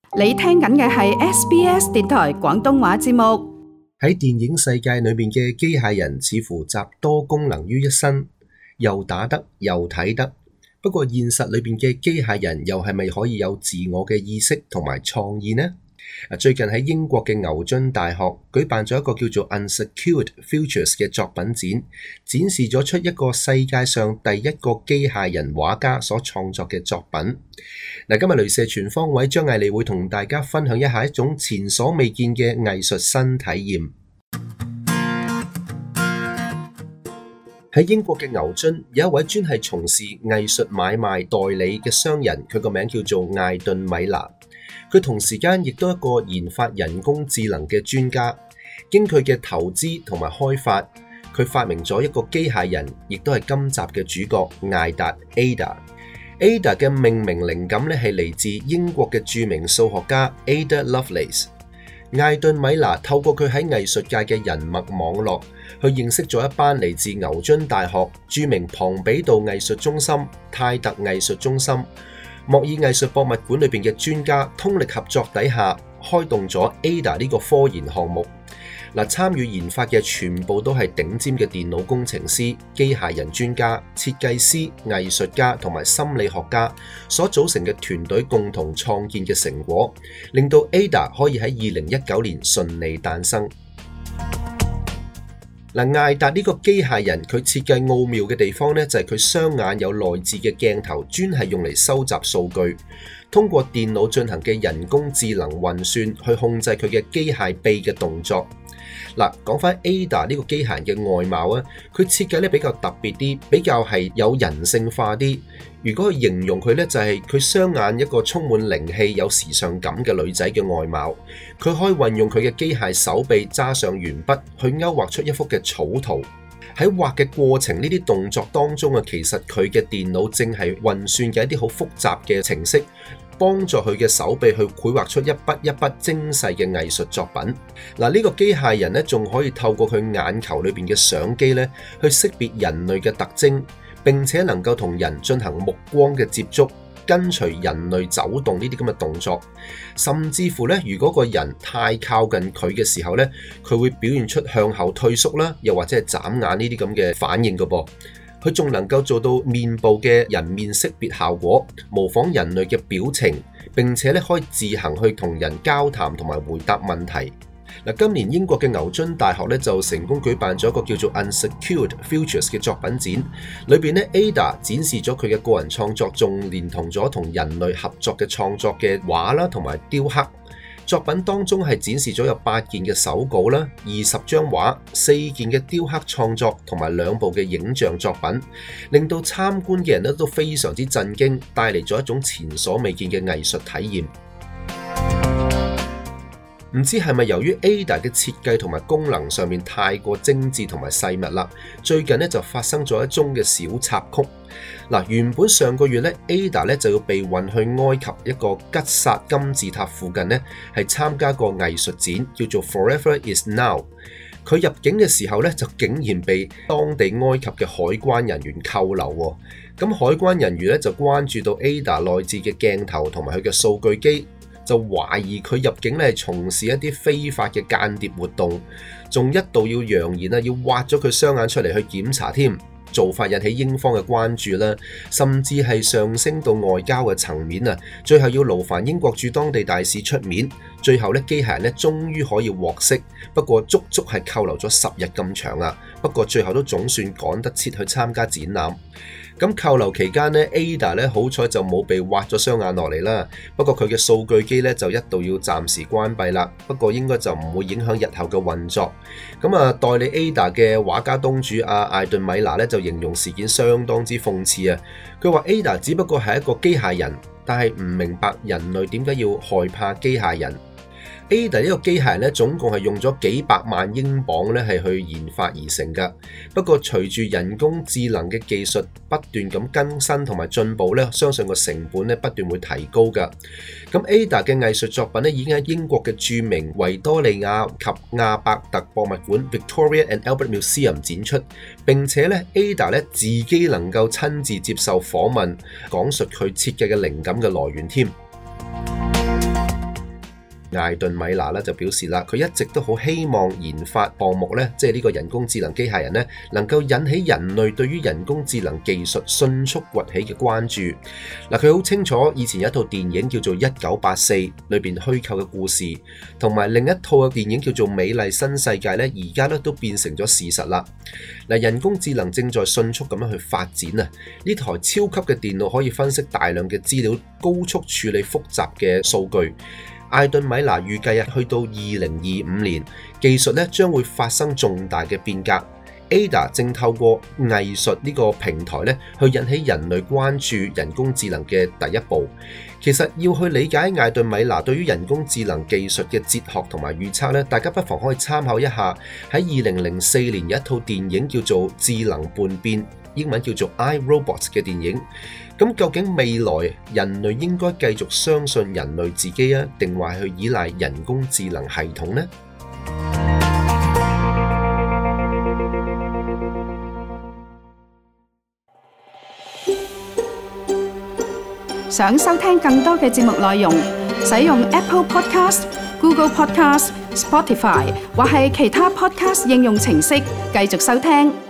你聽緊嘅係 SBS 電台廣東話節目。 喺電影世界裏面嘅機械人似乎集多功能於一身，又打得又睇得。不過現實裏面嘅機械人又係咪可以有自我嘅意識同埋創意呢？最近喺英國嘅牛津大學舉辦咗一個叫做 Unsecured Futures 嘅作品展，展示咗出一個世界上第一個機械人畫家所創作嘅作品。今日雷射全方位張毅利會同大家分享一下一種前所未見嘅藝術新體驗。喺英國嘅牛津有一位專係從事藝術買賣代理嘅商人，佢個名叫做艾頓米拿。佢同時間亦都係一個研發人工智能嘅專家，經佢嘅投資同埋開發，佢發明咗一個機械人，亦都係今集嘅主角艾達 Ada。Ada 嘅命名靈感咧係嚟自英國嘅著名數學家 Ada Lovelace。艾頓米拿透過佢喺藝術界嘅人脈網絡，去認識咗一班嚟自牛津大學、著名龐比度藝術中心、泰特藝術中心、莫爾藝術博物館裏邊嘅專家，通力合作底下，開動咗 Ada 呢個科研項目。參與研發嘅全部都係頂尖嘅電腦工程師、機械人專家、設計師、藝術家同埋心理學家所組成嘅團隊共同創建嘅成果，令到 Ada 可以喺2019年順利誕生。艾達呢個機械人佢設計奧妙嘅地方呢，就係佢雙眼有內置嘅鏡頭，專係用嚟收集數據，通過電腦進行嘅人工智能運算去控制佢嘅機械臂嘅動作。講翻 Ada 呢個機械人嘅外貌啊，佢設計咧比較特別啲，比較係有人性化啲。如果去形容佢呢，就係佢雙眼一個充滿靈氣、有時尚感嘅女仔嘅外貌。佢可以運用佢嘅機械手臂揸上鉛筆去勾畫出一幅嘅草圖。喺畫嘅過程呢啲動作當中啊，其實佢嘅電腦正係運算嘅一啲好複雜嘅程式，幫助佢嘅手臂去繪畫出一筆一筆精細嘅藝術作品。呢個機械人咧，仲可以透過佢眼球裏邊嘅相機咧，去識別人類嘅特徵，並且能夠同人進行目光嘅接觸，跟隨人類走動呢啲咁嘅動作。甚至乎咧，如果個人太靠近佢嘅時候咧，佢會表現出向後退縮啦，又或者係眨眼呢啲咁嘅反應㗎噃。佢仲能夠做到面部嘅人面識別效果，模仿人類嘅表情，並且咧可以自行去同人交談同埋回答問題。今年英國嘅牛津大學咧就成功舉辦咗一個叫做 Unsecured Futures 嘅作品展，裏邊咧 Ada 展示咗佢嘅個人創作，仲連同咗同人類合作嘅創作嘅畫啦，同埋雕刻。作品當中係展示咗有8件嘅手稿啦、20張畫、4件嘅雕刻創作同埋2部嘅影像作品，令到參觀嘅人咧都非常之震驚，帶嚟咗一種前所未見嘅藝術體驗。唔知係咪由於 Ada 嘅設計同埋功能上面太過精緻同埋細密啦，最近咧就發生咗一宗嘅小插曲。原本上個月咧 Ada 咧就要被運去埃及一個吉薩金字塔附近咧，係參加個藝術展，叫做 Forever is Now。佢入境嘅時候咧，就竟然被當地埃及嘅海關人員扣留喎。咁海關人員咧就關注到 Ada 內置嘅鏡頭同埋佢嘅數據機，就懷疑佢入境咧係從事一啲非法嘅間諜活動，仲一度要揚言要挖咗佢雙眼出嚟去檢查添。做法引起英方嘅關注啦，甚至係上升到外交嘅層面啊！最後要勞煩英國駐當地大使出面，最後咧機械人咧終於可以獲釋，不過足足係扣留咗10日咁長啊！不過最後都總算趕得切去參加展覽。咁扣留期間咧 Ada 咧好彩就冇被挖咗雙眼落嚟啦，不過佢嘅數據機咧就一度要暫時關閉啦。不過應該就唔會影響日後嘅運作。代理 Ada 嘅畫家東主艾頓米拿咧就形容事件相當之諷刺啊！佢話 Ada 只不過係一個機械人，但係唔明白人類點解要害怕機械人。Ada 呢個機械人咧，總共係用咗幾百萬英鎊咧，係去研發而成噶。不過隨住人工智能嘅技術不斷咁更新同埋進步咧，相信個成本咧不斷會提高噶。咁 Ada 嘅藝術作品咧，已經喺英國嘅著名維多利亞及亞伯特博物館 （Victoria and Albert Museum） 展出，並且咧 Ada 咧自己能夠親自接受訪問，講述佢設計嘅靈感嘅來源添。 艾頓米拿咧就表示啦，佢一直都好希望研發項目咧，即係呢個人工智能機械人咧，能夠引起人類對於人工智能技術迅速崛起嘅關注。嗱，佢好清楚以前有一套電影叫做《1984》裏邊虛構嘅故事，同埋另一套嘅電影叫做《美麗新世界》咧，而家咧都變成咗事實啦。嗱，人工智能正在迅速咁樣去發展啊！呢台超級嘅電腦可以分析大量嘅資料，高速處理複雜嘅數據。艾頓米拿預計去到2025年，技術咧將會發生重大嘅變革。Ada 正透過藝術呢個平台咧，去引起人類關注人工智能嘅第一步。其實要去理解艾頓米拿對於人工智能技術嘅哲學同埋預測咧，大家不妨可以參考一下喺2004年有一套電影叫做《智能叛變》，英文叫做《I, Robot》嘅電影。咁究竟未來人類應該繼續相信人類自己啊，定話去依賴人工智能系統呢？ 想收聽更多嘅節目內容，使用 Apple Podcast、Google Podcast、Spotify 或係其他 Podcast 應用程式繼續收聽。